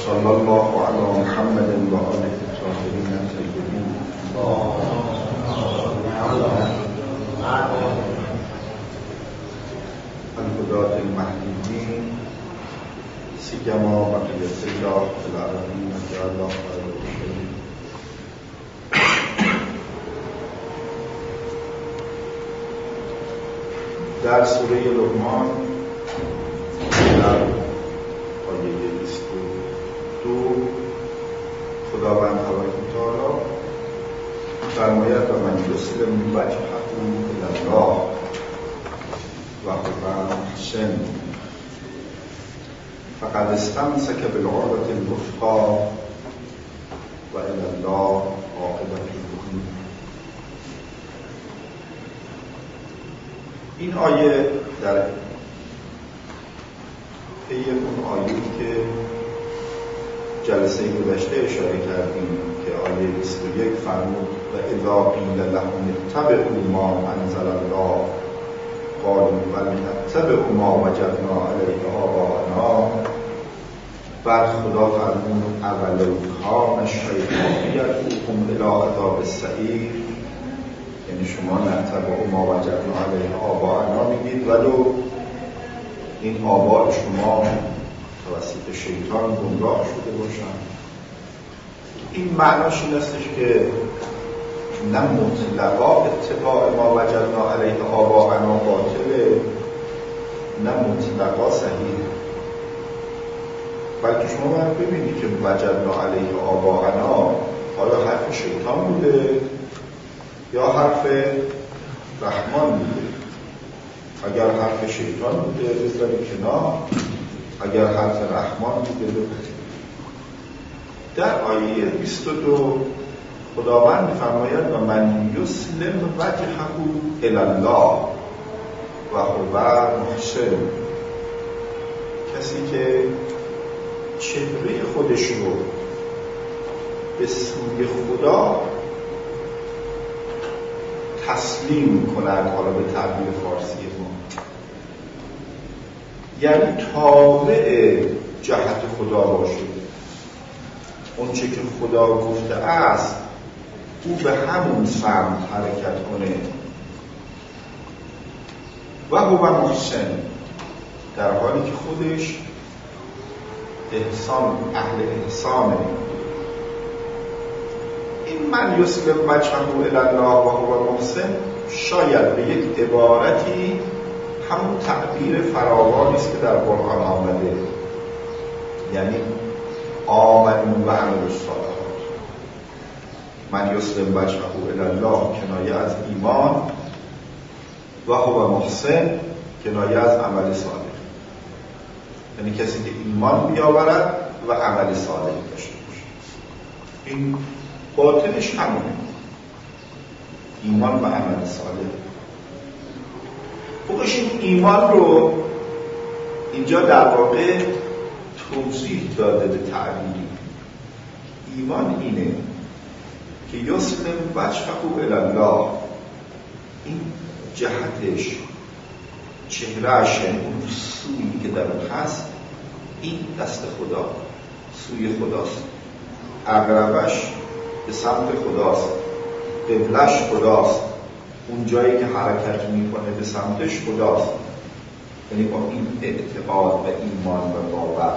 صلی الله علی محمد و آله الطاهرین الطیبین. الهداة المهدیین سیما بقیة الله فی العالمین جعل الله خیر البشر. در سوره لقمان در آیه 22 خداوند تبارک و تعالی فرماید و من یسلم وجهه الی الله و هو محسن فقد استمسک بالعروة الوثقی و الی الله عاقبة الامور. این آیه در طی اون آیه‌ای که جلسه گذشته اشاره کردیم که آیه 21 فرمود و اذا قیل لهم اتبعوا ما انزل الله قالوا بل نتبع ما وجدنا علیه آباءنا. بعد خدا فرمود اولو کان الشیطان یدعوکم الی عذاب السعیر، یعنی شما نتبع ما وجدنا علیه آباءنا میگید ولو این آباء شما توسط شیطان گمراه شده باشن. این معناش این استش که نه مطلقا اتباع ما وجدنا علیه آباءنا باطله، نه مطلقا صحیح، بلکه شما باید ببینید که وجدنا علیه آباءنا آیا حرف شیطان بوده یا حرف رحمان بوده. اگر حرف شیطان بوده بذارید کنار، اگر حرف رحمان بوده بپذیرید. در آیه 22 خداوند می‌فرماید و من یسلم وجهه الی الله و هو محسن، کسی که چهره خودش رو به سوی خدا تسلیم کنند، حالا به تعبیر فارسی ما، یعنی تابع جهت خدا باشه. اون چه که خدا گفته است او به همون سمت حرکت کنه. و هو محسن، در حالی که خودش اهل احسانه. این من یسلم وجهه الی الله و هو محسن شاید به یک عبارتی همون تعبیر فراوانی است که در قرآن آمده، یعنی آمنوا و عملوا الصالحات. من یسلم وجهه الی الله کنایه از ایمان و هو محسن کنایه از عمل صالح، یعنی کسی که ایمان بیاورد و عمل صالح داشته باشه. این باطنش همونه، ایمان و عمل صالح. خوبش این ایمان رو اینجا در واقع توضیح داده به تعبیری. ایمان اینه که یسلم وجهه الی الله، این جهتش، چهرهش، اون سویی که در اون هست، این دست خدا، سوی خداست، اقربش به سمت خداست، قبلش خداست، اون جایی که حرکت میکنه به سمتش خداست. یعنی با این اعتقاد و ایمان و باور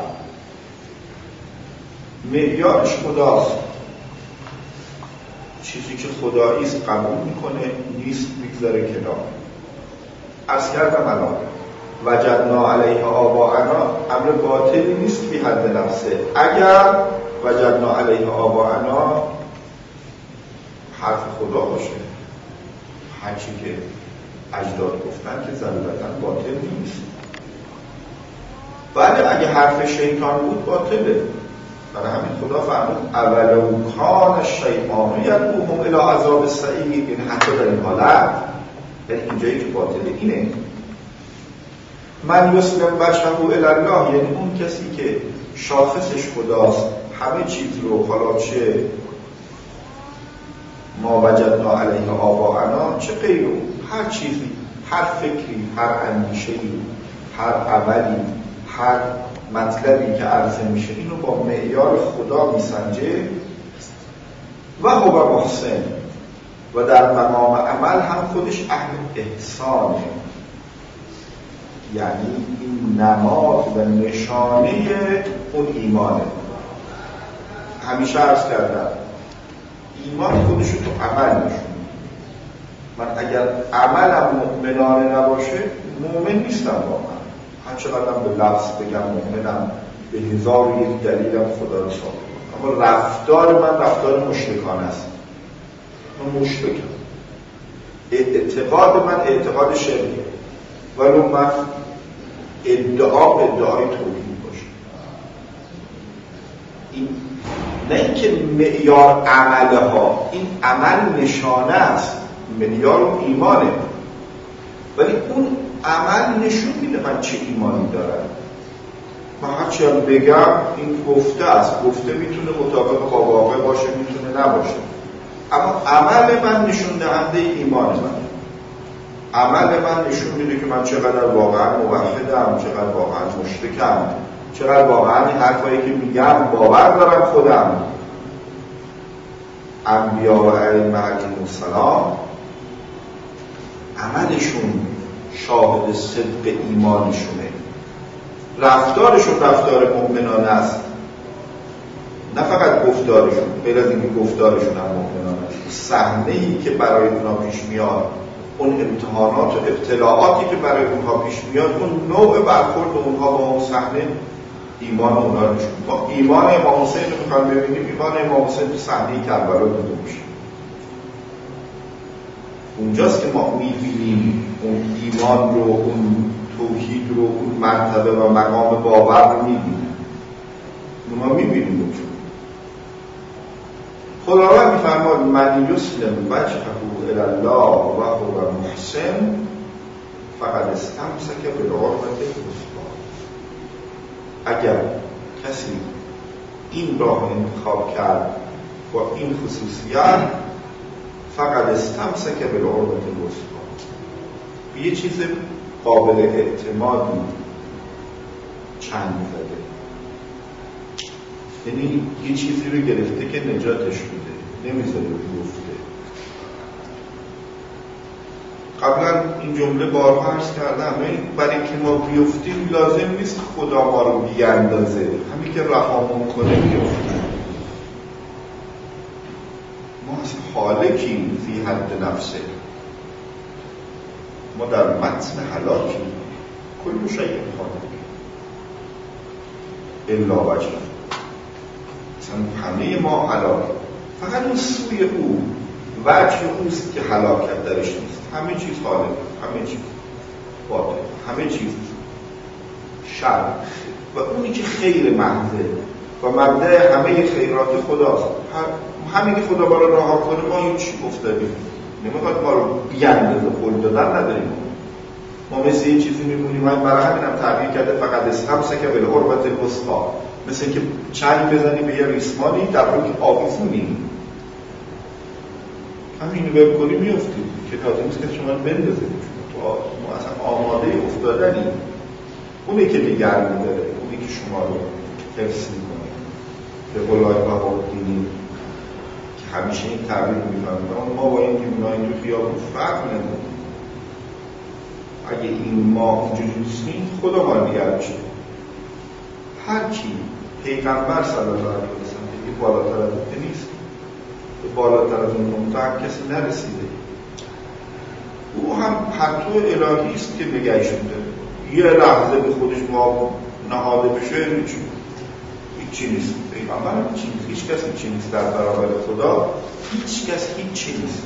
معیارش خداست. چیزی که خداییست قبول میکنه، نیست میگذاره کنار. عرض کردم الان وجدنا علیه آباءنا امر باطلی نیست فی حد نفسه. اگر وجدنا علیه آباءنا حرف خدا باشه، هرچی که اجداد گفتن که ضرورتاً باطل نیست. بله اگه حرف شیطان بود باطله. برای همین خدا فرمود اولو کان الشیطان یدعوهم الی عذاب السعیر. یعنی حتی در این حالت، یعنی اینجایی که باطله اینه من یسلم وجهه الی الله، یعنی اون کسی که شاخصش خداست، همه چیز رو، حالا چه ما وجدنا علیه آباءنا چه غیر هر چیزی، هر فکری، هر اندیشه‌ای، هر عملی، هر مطلبی که عرضه میشه اینو با معیار خدا میسنجه و هو محسن و در مقام عمل هم خودش اهل احسانه. یعنی این نماد و نشانه اون ایمانه. همیشه عرض کردم ایمان خودشو تو عمل نشون. من اگر عملم مؤمنانه نباشه مؤمن نیستم واقعا. هر چقدرم به لفظ بگم مؤمنم، به هزار و یک دلیلم خدا رو ثابت کنم، اما رفتار من رفتار مشرکانه است. من مشرکم، اعتقاد من اعتقاد شرکه، ولو من ادعای توحید باشه. این نه اینکه معیار عمله ها، این عمل نشانه است، معیار و ایمانه، ولی اون عمل نشون میده من چه ایمانی دارم. من هرچی هم بگم این گفته است، گفته میتونه مطابق با واقع باشه، میتونه نباشه، اما عمل من نشون دهنده ایمان من. عمل من نشون میده که من چقدر واقعا موحدم، چقدر واقعا مشرکم، چقدر واقعا این حرفایی که میگم باور دارم خودم. انبیا و ائمه علیهم السلام عملشون شاهد صدق ایمانشونه، رفتارشون رفتار مؤمنانه است، نه فقط گفتارشون. غیر از اینکه گفتارشون هم مؤمنانه است، صحنه‌ای که برای اونها پیش میاد، اون امتحانات و ابتلاعاتی که برای اونها پیش میاد، اون نوع برخورد اونها با اون صحنه ایمان اونها رو نشون میده. ما ایمان امام حسین رو میخوایم ببینیم، ایمان امام حسین تو صحنه کربلا دیده میشه. اونجاست که ما میبینیم اون ایمان رو، اون توحید رو، اون مرتبه و مقام باور رو میبینیم. ما میبینیم اونجا خداوند میفرماد من یسلم وجهه الی الله و هو محسن فقد استمسک بالعروة الوثقی. اگر کسی این راه انتخاب کرد با این خصوصیت، فقد استمسک بالعروة الوثقی، به یه چیز قابل اعتمادی چنگ زده. یعنی یه چیزی رو گرفته که نجاتش میده، نمیذاره بیفته. قبلا این جمله بارها عرض کردم، برای اینکه ما بیفتیم لازم نیست خدا ما رو بیاندازه، همین که رهامون کنه بیفتیم. ما از حالکیم فی حد نفسه، ما در متن هلاکیم. کل شیء هالک الا وجهه، همه ما هلاک، فقط اون سوی او، وجه اوست که هلاکت درش نیست. همه چیز هالک، همه چیز باطل، همه چیز شر، و اونی که خیر محضه و مبدأ همه خیرات خداست. همین که خدا ما رو رها کنه ما این چی افتادیم، نمیخواد ما رو بیاندازه، قول دادن نداریم. ما مثل یه چیزی میمونیم، برای همین هم تعبیر کرده فقط استمسک بالعروة الوثقی، مثل که چنگ بزنی به یه ریسمانی در حالی که آویزونی، همینو ول کنی میفتید که لازم نیست که شما رو بندازه. ما اصلا آماده افتادنی. اونی که نگه می‌داره، اونی که شما رو حفظ می‌کنه. به قول آقای بهاءالدین که همیشه این تعبیر می‌فرمایند، ما با این دیوانه‌ای تو خیابون فرق نداره. اگه این ما اینجوری نیستیم خدا ما رو نگه می‌داره. هر کی پیغمبر صلی الله علیه و سلم که بالاتر از اون نیست، به بالاتر از اون نقطه کسی نرسیده. او هم پرتو الهی است که نگهش می‌داره. یه لحظه به خودش ما نهاده بشه هیچی نیست. پیغمبر هم هیچ کس هیچی نیست در برابر خدا. هیچ کس هیچی نیست.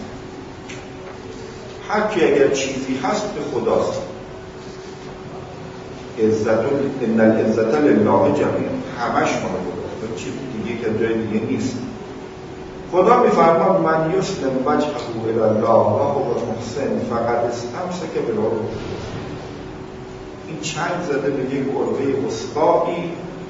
هر کی اگر چیزی هست به خداست. ان العزة لله جميعا، همش مال خداست، چیز دیگه که جای دیگه نیست. خدا میفرماد من یسلم وجهه الی الله و هو محسن فقد استمسک بالعروة الوثقی. این چنگ زده به یک عروه وثقی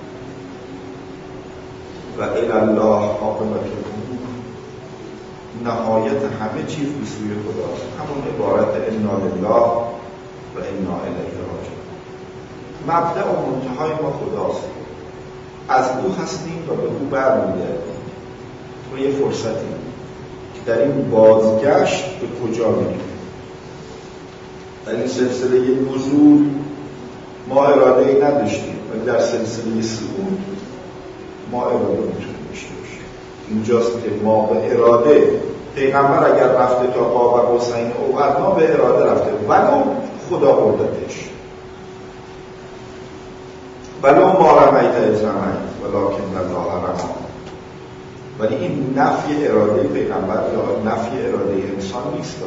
و الی الله عاقبة الامور، نهایت همه چیز به سوی خداست. همون عبارت انا لله و انا الیه راجعون. مبدأ و منتهای ما خداست، از او هستیم و به او برمیگردیم. و یه فرصتی که در این بازگشت به کجا میریم. در این سلسله نزول ما اراده‌ای نداشتیم ولی در سلسله صعود ما اراده میتونیم داشته باشیم. اینجاست که ما به اراده، پیغمبر اگر رفته تا قاب قوسین او ادنا به اراده رفته ولو خدا بردتش، ولو ما رمیت اذ رمیت ولکن الله رمی. ولی این نفی اراده پیغمبر یا نفی اراده انسان نیست،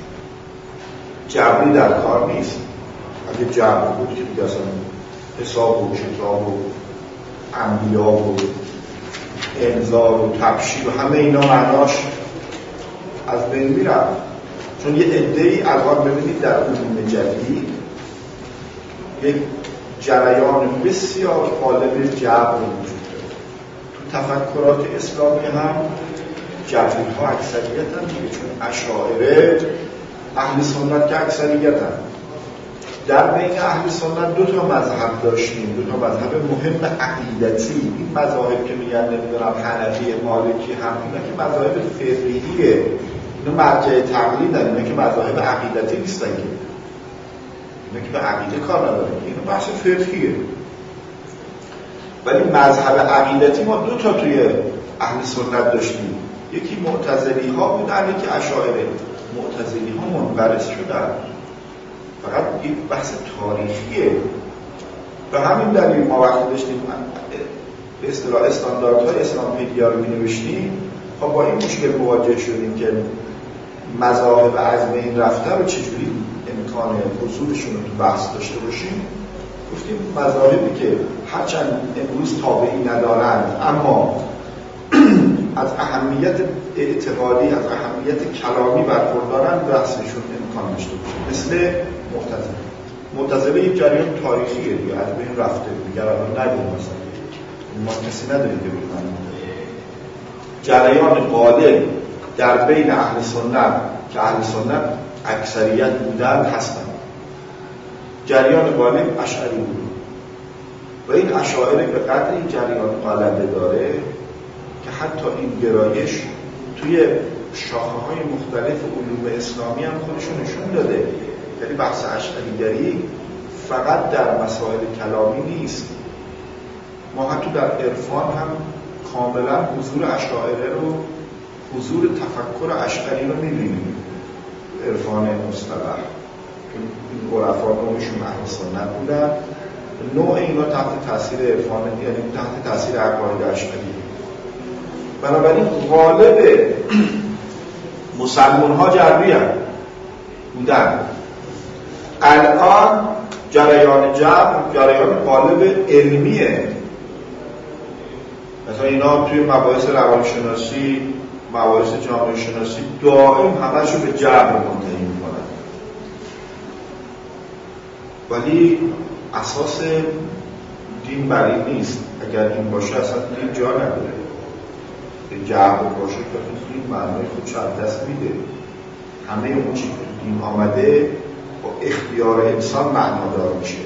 جبری در کار نیست. اگه جبر بود که دیگه اصلا حساب و کتاب و انبیا و انذار و تبشیر و همه اینا معناش از بین میرفت. چون یه عده‌ای الان ببینید در علوم جدید یک جریان بسیار غالب جبر وجود داره. تو تفکرات اسلامی هم جبری‌ها اکثریت هم دیگه، چون اشاعره اهل سنت که اکثریت هم. در بین اهل سنت دو تا مذهب داشتیم، دو تا مذهب مهم عقیدتی. این مذاهب که میگن نمیدونم حنفی مالکی هم اینا که مذاهب فقهیه، اینا مرجع تقلید دارن، اینا که مذاهب عقیدتی نیستن، که اینا که به عقیده کار ندارن، اینا بحث فقهیه. ولی مذهب عقیدتی ما دو تا توی اهل سنت داشتیم، یکی معتزلی ها بودن، یکی اشاعره. معتزلی ها منقرض شدن، فقط یک بحث تاریخیه. به همین دلیل ما وقتی داشتیم به اصطلاح استانداردهای اسلامپدیا رو می‌نوشتیم، خب با این مشکل مواجه شدیم که مذاهب از بین رفته رو چجوری امکان حضورشون رو تو بحث داشته باشیم. گفتیم مذاهبی که هرچند امروز تابعی ندارند اما از اهمیت اعتقادی، از اهمیت کلامی برخوردارن، بحثشون امکان داشته باشه. مثل معتزله یک جریان تاریخیه دیگه، از بین رفته دیگه، الان نداریم مثلا ما کسی نداریم که بگیم. جریان غالب در بین اهل سنت که اهل سنت اکثریت بودن هستن، جریان غالب اشعری بود و این اشاعره به قدر این جریان غلبه داره که حتی این گرایش توی شاخه‌های مختلف علوم اسلامی هم خودشون نشون داده. یعنی بحث اشعریگری فقط در مسائل کلامی نیست، ما حتی در عرفان هم کاملا حضور اشاعره رو، حضور تفکر اشعری رو می‌بینیم. عرفان مصطلح این عرفا نوعشون اهل سنت بودن، نوع اینا تحت تاثیر عرفان، یعنی تحت تاثیر عقاید اشعری. بنابراین غالب مسلمان ها جبری بودن. الان جریان جبر جریان غالب علمیه. مثلا اینا توی مباحث روانشناسی، مباحث جامعه شناسی دائم همشو به جبر منتهی میکنن، ولی اساس دین بر این نیست. اگر این باشه اصلا دین جا نداره. جبر باشه که این معنای خودش از دست میده. همه اون چیزی که دین آمده با اختیار انسان معنادار میشه.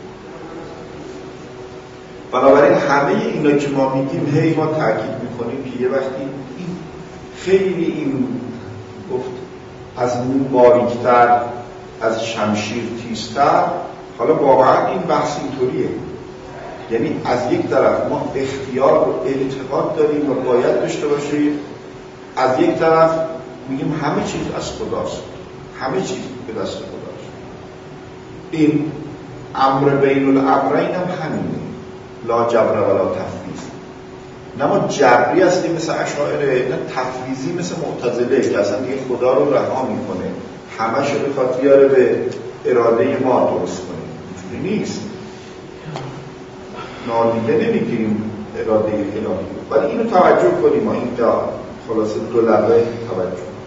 بنابراین همه اینا که ما میگیم هی ما تاکید میکنیم که یه وقتی این خیلی این گفت از مو باریکتر، از شمشیر تیزتر. حالا واقعا این بحث اینطوریه، یعنی از یک طرف ما اختیار و اعتقاد داریم و باید داشته باشیم، از یک طرف میگیم همه چیز از خداست، همه چیز به دست خداست. این امر بین الامرین هم همینه، لا جبر ولا تفویض. نه ما جبری هستیم مثل اشاعره، نه تفویضی مثل معتزله که اصلا دیگه خدا رو رها میکنه، همه شو بخواد بیاره به اراده ما درست کنه. اینجوری نیست، نادیده نمیگیریم اراده الهی، ولی اینو توجه کنیم. ما اینجا خلاصه دو لبه توجه